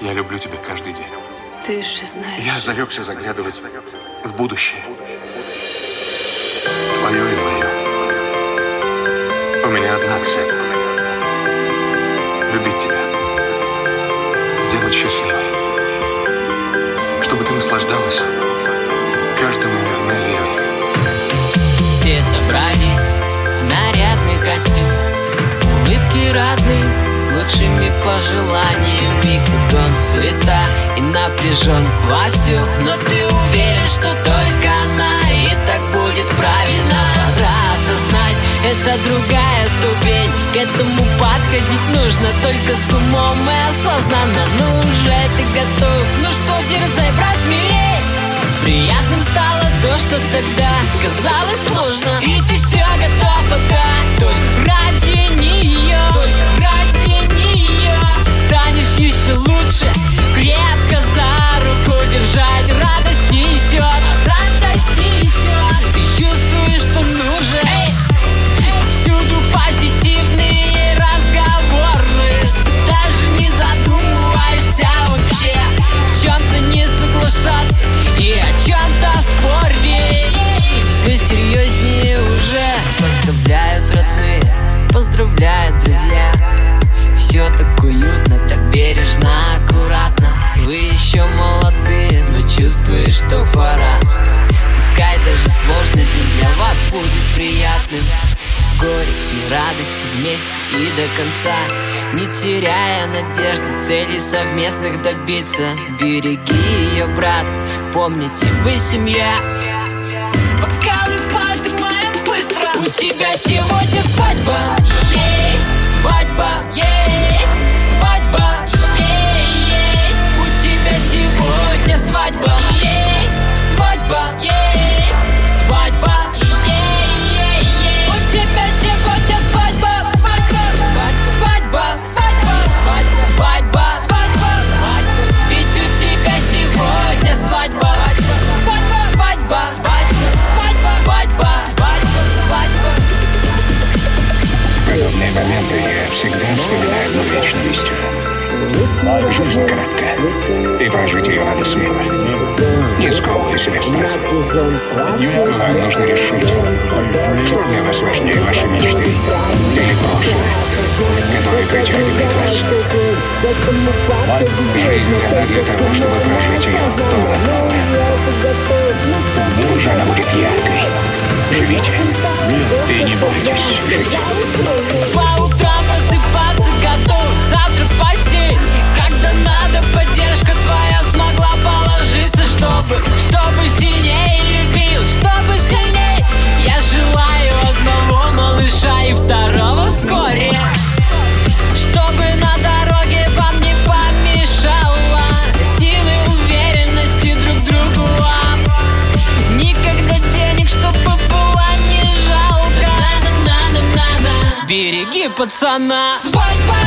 Я люблю тебя каждый день. Ты же знаешь. Я зарекся заглядывать в будущее. Твое и мое. У меня одна цель. Любить тебя. Сделать счастливой. Чтобы ты наслаждалась каждым мгновением. Все собрались, нарядный костюм, улыбки родные, с лучшими пожеланиями. Кругом суета и напряжен вовсю, но ты уверен, что только она, и так будет правильно. Пора осознать, это другая ступень. К этому подходить нужно только с умом и осознанно. Ну уже ты готов, ну что, дерзай, брат, смелей. Приятным стало то, что тогда казалось сложно, и ты все готова дать только ради нее, только ради нее. Станешь еще лучше, крепко за руку держать. Радость несет, радость несет. Ты чувствуешь, что нужен. Всюду позитивные разговоры. Даже не задумываешься вообще в чем-то не соглашаться и о чем-то спорить. Все серьезнее уже. Поздравляют родные, поздравляют друзья. Все так уютно, так бережно, аккуратно. Вы еще молодые, но чувствуешь, что пора. Пускай даже сложный день для вас будет приятным. Горе и радости вместе и до конца, не теряя надежды, целей совместных добиться. Береги ее, брат, помните, вы семья. Бокалы поднимаем быстро. У тебя сегодня свадьба, ей, свадьба, ей, свадьба, ей. У тебя сегодня свадьба, ей, свадьба, ей, свадьба. Подобные моменты я всегда вспоминаю одну вечную истину. Жизнь коротка, и прожить ее надо смело, не сковывая себя страхом. Вам нужно решить, что для вас важнее, ваши мечты или прошлое, которое притягивает вас. Жизнь дана для того, чтобы прожить ее полноценно. Пусть она будет яркой. Живите и не бойтесь жить. По утрам просыпаться готов, завтра в постель. Когда надо, поддержка твоя смогла положиться, чтобы сильнее любил, чтобы сильнее. Я желаю одного малыша и второго вскоре, чтобы на дороге вам не помешало силы, уверенности друг другу вам. Никогда денег, чтобы было не жалко. Береги пацана. Свадьба.